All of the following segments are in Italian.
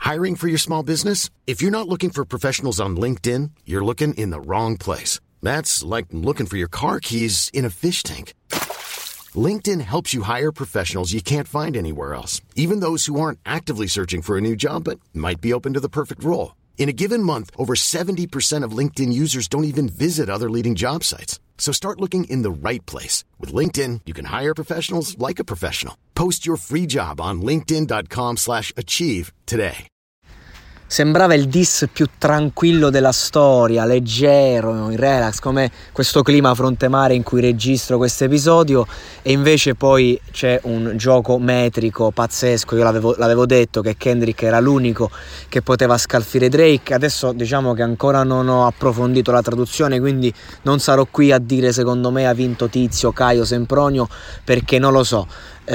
Hiring for your small business? If you're not looking for professionals on LinkedIn, you're looking in the wrong place. That's like looking for your car keys in a fish tank. LinkedIn helps you hire professionals you can't find anywhere else, even those who aren't actively searching for a new job but might be open to the perfect role. In a given month, over 70% of LinkedIn users don't even visit other leading job sites. So start looking in the right place. With LinkedIn, you can hire professionals like a professional. Post your free job on linkedin.com/achieve today. Sembrava il diss più tranquillo della storia, leggero, in relax, come questo clima fronte mare in cui registro questo episodio, e invece poi c'è un gioco metrico pazzesco. Io l'avevo detto che Kendrick era l'unico che poteva scalfire Drake. Adesso diciamo che ancora non ho approfondito la traduzione, quindi non sarò qui a dire secondo me ha vinto Tizio, Caio, Sempronio, perché non lo so.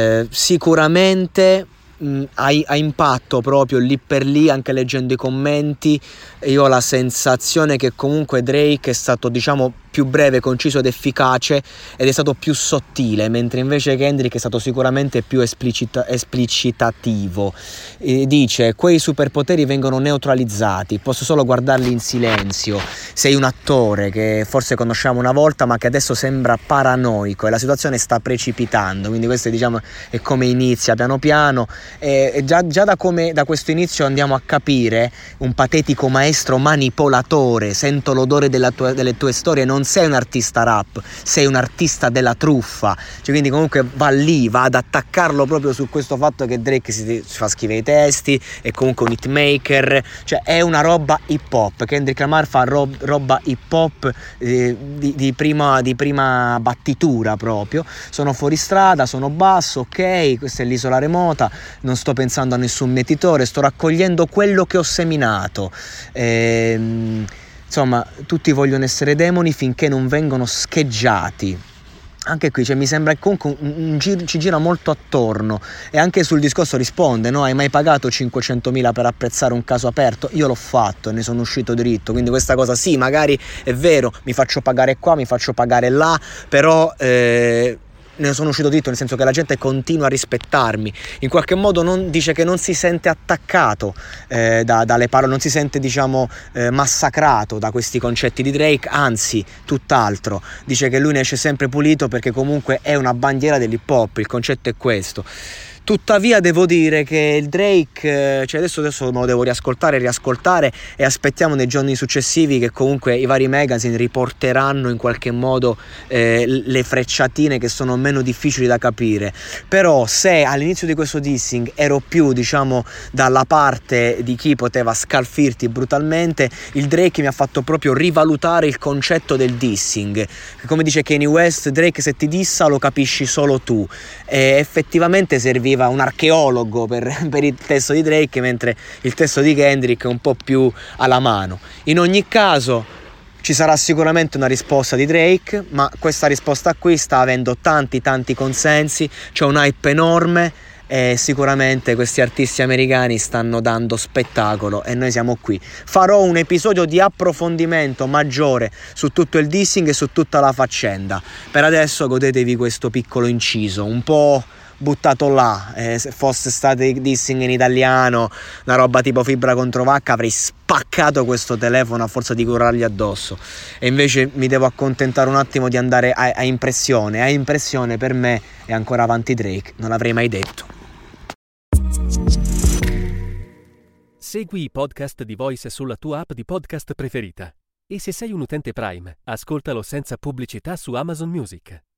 Sicuramente ha impatto proprio lì per lì. Anche leggendo i commenti io ho la sensazione che comunque Drake è stato, diciamo, più breve, conciso ed efficace, ed è stato più sottile, mentre invece Kendrick è stato sicuramente più esplicitativo. Dice: quei superpoteri vengono neutralizzati, posso solo guardarli in silenzio, sei un attore che forse conosciamo una volta ma che adesso sembra paranoico e la situazione sta precipitando. Quindi questo, diciamo, è come inizia piano piano, e già da questo inizio andiamo a capire un patetico maestro manipolatore. Sento l'odore delle tue storie, non sei un artista rap, sei un artista della truffa. Cioè, quindi comunque va ad attaccarlo proprio su questo fatto che Drake si fa scrivere i testi, è comunque un hitmaker, cioè è una roba hip hop. Kendrick Lamar fa roba hip hop di prima battitura proprio. Sono fuori strada, sono basso, ok, questa è l'isola remota, non sto pensando a nessun mietitore, sto raccogliendo quello che ho seminato. Insomma, tutti vogliono essere demoni finché non vengono scheggiati. Anche qui, cioè, mi sembra che comunque ci gira molto attorno, e anche sul discorso risponde, no? Hai mai pagato 500.000 per apprezzare un caso aperto? Io l'ho fatto e ne sono uscito dritto. Quindi questa cosa sì, magari è vero, mi faccio pagare qua, mi faccio pagare là, però ne sono uscito dritto, nel senso che la gente continua a rispettarmi. In qualche modo dice che non si sente attaccato dalle parole, non si sente, diciamo, massacrato da questi concetti di Drake, anzi tutt'altro. Dice che lui ne esce sempre pulito perché comunque è una bandiera dell'hip hop, il concetto è questo. Tuttavia devo dire che il Drake, cioè adesso me lo devo riascoltare e aspettiamo nei giorni successivi che comunque i vari magazine riporteranno in qualche modo le frecciatine che sono meno difficili da capire. Però se all'inizio di questo dissing ero più, diciamo, dalla parte di chi poteva scalfirti brutalmente, il Drake mi ha fatto proprio rivalutare il concetto del dissing. Come dice Kanye West, Drake se ti dissa lo capisci solo tu, e effettivamente serviva un archeologo per il testo di Drake, mentre il testo di Kendrick è un po' più alla mano. In ogni caso ci sarà sicuramente una risposta di Drake, ma questa risposta qui sta avendo tanti consensi, c'è un hype enorme, e sicuramente questi artisti americani stanno dando spettacolo e noi siamo qui. Farò un episodio di approfondimento maggiore su tutto il dissing e su tutta la faccenda. Per adesso godetevi questo piccolo inciso un po' buttato là. Se fosse stato dissing in italiano, una roba tipo Fibra contro Vacca, avrei spaccato questo telefono a forza di curargli addosso, e invece mi devo accontentare un attimo di andare a impressione. A impressione per me è ancora avanti Drake, non l'avrei mai detto. Segui i podcast di Voice sulla tua app di podcast preferita, e se sei un utente Prime, ascoltalo senza pubblicità su Amazon Music.